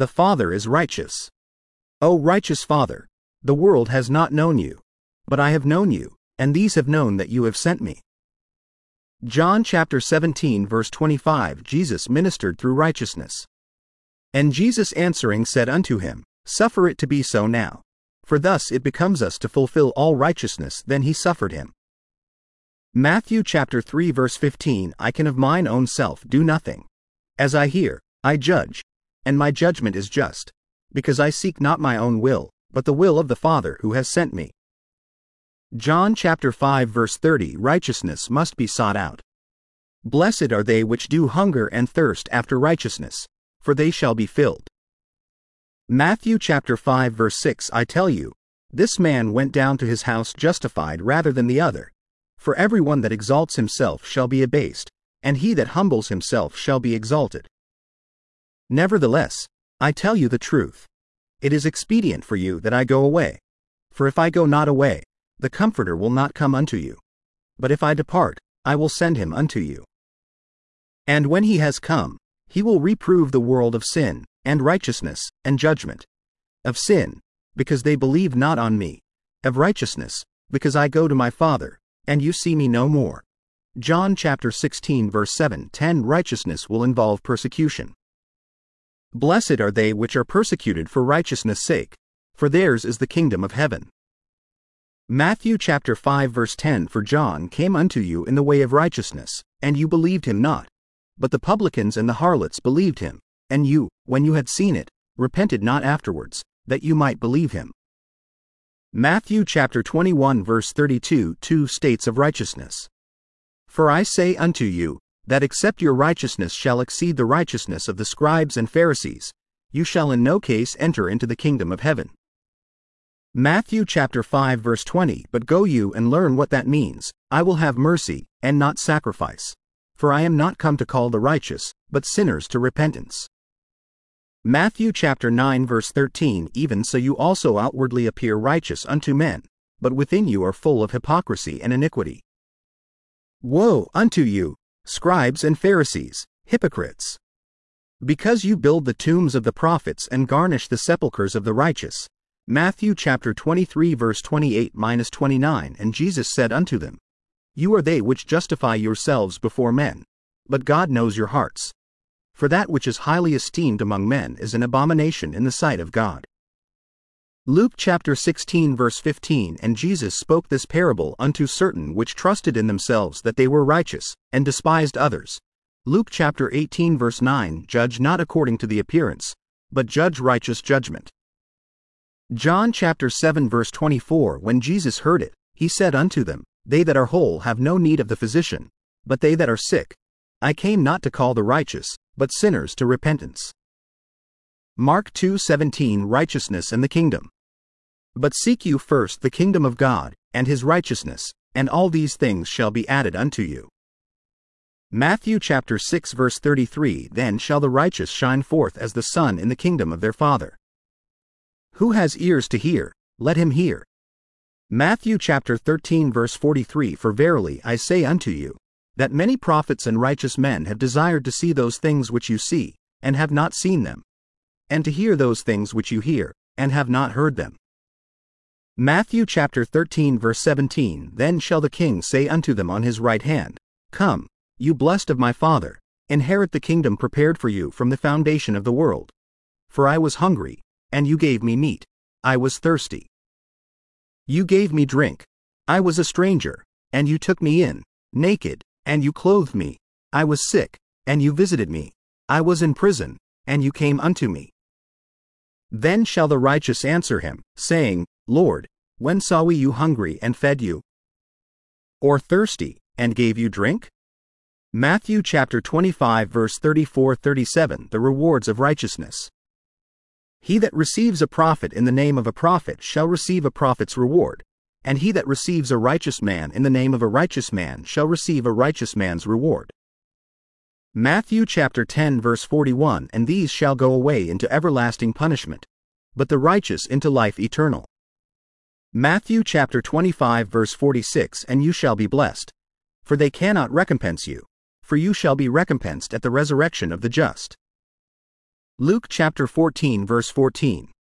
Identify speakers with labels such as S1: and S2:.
S1: The Father is righteous. O righteous Father, the world has not known you, but I have known you, and these have known that you have sent me. John chapter 17 verse 25. Jesus ministered through righteousness. And Jesus answering said unto him, Suffer it to be so now. For thus it becomes us to fulfill all righteousness. Then he suffered him. Matthew chapter 3 verse 15. I can of mine own self do nothing. As I hear, I judge, and my judgment is just, because I seek not my own will, but the will of the Father who has sent me. John chapter 5 verse 30. Righteousness must be sought out. Blessed are they which do hunger and thirst after righteousness, for they shall be filled. Matthew chapter 5 verse 6. I tell you, this man went down to his house justified rather than the other. For everyone that exalts himself shall be abased, and he that humbles himself shall be exalted. Nevertheless, I tell you the truth. It is expedient for you that I go away. For if I go not away, the Comforter will not come unto you. But if I depart, I will send him unto you. And when he has come, he will reprove the world of sin, and righteousness, and judgment. Of sin, because they believe not on me. Of righteousness, because I go to my Father, and you see me no more. John chapter 16 verse 7-10. Righteousness will involve persecution. Blessed are they which are persecuted for righteousness' sake, for theirs is the kingdom of heaven. Matthew chapter 5 verse 10. For John came unto you in the way of righteousness, and you believed him not. But the publicans and the harlots believed him, and you, when you had seen it, repented not afterwards, that you might believe him. Matthew chapter 21 verse 32. 2 states of righteousness. For I say unto you, that except your righteousness shall exceed the righteousness of the scribes and Pharisees, you shall in no case enter into the kingdom of heaven. Matthew chapter 5 verse 20. But go you and learn what that means. I will have mercy, and not sacrifice. For I am not come to call the righteous, but sinners to repentance. Matthew chapter 9 verse 13. Even so you also outwardly appear righteous unto men, but within you are full of hypocrisy and iniquity. Woe unto you, scribes and Pharisees, hypocrites! Because you build the tombs of the prophets and garnish the sepulchres of the righteous. Matthew chapter 23 verse 28-29. And Jesus said unto them, You are they which justify yourselves before men, but God knows your hearts. For that which is highly esteemed among men is an abomination in the sight of God. Luke chapter 16 verse 15. And Jesus spoke this parable unto certain which trusted in themselves that they were righteous, and despised others. Luke chapter 18 verse 9. Judge not according to the appearance, but judge righteous judgment. John chapter 7 verse 24. When Jesus heard it, he said unto them, They that are whole have no need of the physician, but they that are sick. I came not to call the righteous, but sinners to repentance. Mark 2:17. Righteousness and the kingdom. But seek you first the kingdom of God, and his righteousness, and all these things shall be added unto you. Matthew chapter 6 verse 33. Then shall the righteous shine forth as the sun in the kingdom of their Father. Who has ears to hear, let him hear. Matthew chapter 13 verse 43. For verily I say unto you, that many prophets and righteous men have desired to see those things which you see, and have not seen them, and to hear those things which you hear, and have not heard them. Matthew chapter 13 verse 17. Then shall the king say unto them on his right hand, Come, you blessed of my Father, inherit the kingdom prepared for you from the foundation of the world. For I was hungry, and you gave me meat. I was thirsty. You gave me drink. I was a stranger, and you took me in, naked, and you clothed me. I was sick, and you visited me. I was in prison, and you came unto me. Then shall the righteous answer him, saying, Lord, when saw we you hungry and fed you? Or thirsty, and gave you drink? Matthew chapter 25 verse 34-37. The rewards of righteousness. He that receives a prophet in the name of a prophet shall receive a prophet's reward, and he that receives a righteous man in the name of a righteous man shall receive a righteous man's reward. Matthew chapter 10 verse 41. And these shall go away into everlasting punishment, but the righteous into life eternal. Matthew chapter 25 verse 46. And you shall be blessed, for they cannot recompense you, for you shall be recompensed at the resurrection of the just. Luke chapter 14 verse 14.